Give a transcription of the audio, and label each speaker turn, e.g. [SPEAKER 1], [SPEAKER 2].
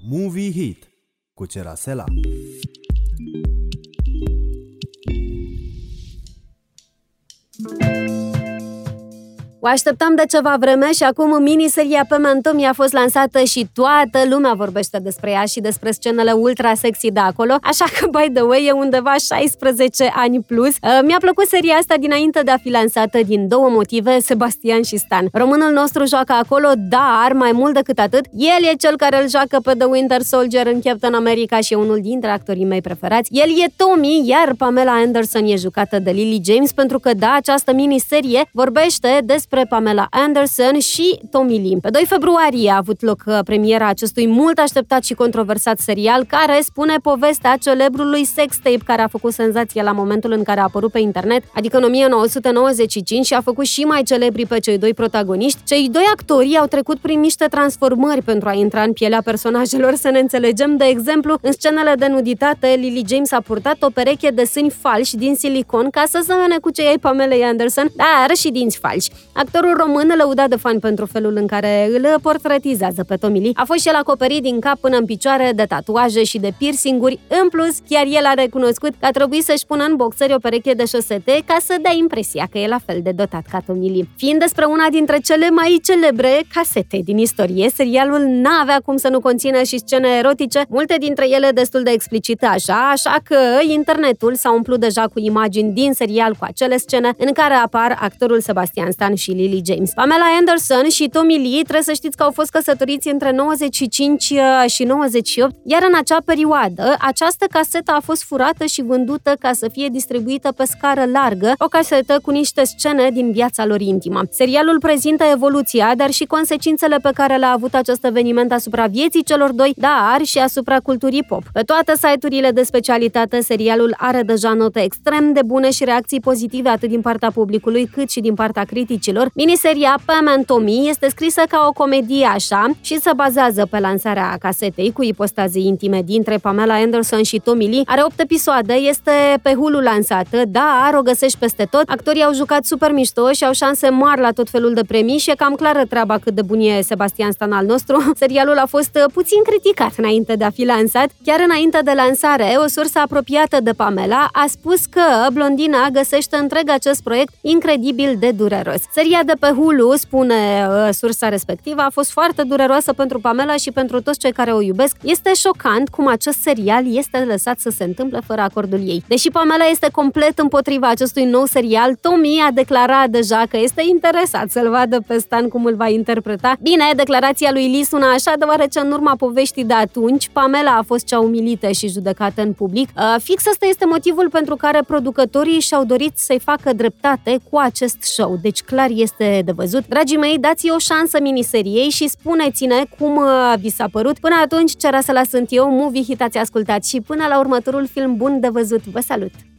[SPEAKER 1] Movie Hit cu Cerasela.
[SPEAKER 2] O așteptam de ceva vreme și acum miniseria Pam and Tommy a fost lansată și toată lumea vorbește despre ea și despre scenele ultra sexy de acolo, așa că, by the way, e undeva 16 ani plus. Mi-a plăcut seria asta dinainte de a fi lansată din două motive, Sebastian și Stan. Românul nostru joacă acolo, dar mai mult decât atât, el e cel care îl joacă pe The Winter Soldier în Captain America și e unul dintre actorii mei preferați. El e Tommy, iar Pamela Anderson e jucată de Lily James, pentru că, da, această miniserie vorbește despre Pamela Anderson și Tommy Lee. Pe 2 februarie a avut loc premiera acestui mult așteptat și controversat serial, care spune povestea celebrului sextape care a făcut senzație la momentul în care a apărut pe internet, adică în 1995, și a făcut și mai celebri pe cei doi protagoniști. Cei doi actori au trecut prin niște transformări pentru a intra în pielea personajelor, să ne înțelegem. De exemplu, în scenele de nuditate, Lily James a purtat o pereche de sâni falși din silicon ca să semene cu cei ai Pamelei Anderson, dar și dinți falși. Actorul român, lăudat de fani pentru felul în care îl portretizează pe Tommy Lee, a fost și el acoperit din cap până în picioare de tatuaje și de piercinguri. În plus, chiar el a recunoscut că a trebuit să-și pună în boxeri o pereche de șosete ca să dea impresia că e la fel de dotat ca Tommy Lee. Fiind despre una dintre cele mai celebre casete din istorie, serialul n-avea cum să nu conțină și scene erotice, multe dintre ele destul de explicite așa că internetul s-a umplut deja cu imagini din serial cu acele scene în care apar actorul Sebastian Stan și Lily James. Pamela Anderson și Tommy Lee trebuie să știți că au fost căsătoriți între 95 și 98, iar în acea perioadă această casetă a fost furată și vândută ca să fie distribuită pe scară largă, o casetă cu niște scene din viața lor intimă. Serialul prezintă evoluția, dar și consecințele pe care le-a avut acest eveniment asupra vieții celor doi, dar și asupra culturii pop. Pe toate site-urile de specialitate, serialul are deja note extrem de bune și reacții pozitive atât din partea publicului cât și din partea criticilor. Miniseria Pam and Tommy este scrisă ca o comedie așa și se bazează pe lansarea casetei cu ipostaze intime dintre Pamela Anderson și Tommy Lee. Are 8 episoade, este pe Hulu lansată, dar o găsești peste tot. Actorii au jucat super mișto și au șanse mari la tot felul de premii și e cam clară treaba cât de bun e Sebastian Stan al nostru. Serialul a fost puțin criticat înainte de a fi lansat. Chiar înainte de lansare, o sursă apropiată de Pamela a spus că blondina găsește întreg acest proiect incredibil de dureros. Seria de pe Hulu, spune sursa respectivă, a fost foarte dureroasă pentru Pamela și pentru toți cei care o iubesc. Este șocant cum acest serial este lăsat să se întâmple fără acordul ei. Deși Pamela este complet împotriva acestui nou serial, Tommy a declarat deja că este interesat să-l vadă pe Stan cum îl va interpreta. Bine, declarația lui Lee sună așa deoarece în urma poveștii de atunci, Pamela a fost cea umilită și judecată în public. Fix ăsta este motivul pentru care producătorii și-au dorit să-i facă dreptate cu acest show. Deci clar este de văzut. Dragii mei, dați o șansă miniseriei și spuneți-ne cum vi s-a părut. Până atunci, Cerasela sunt eu, Movie Hit ați ascultat și până la următorul film bun de văzut. Vă salut!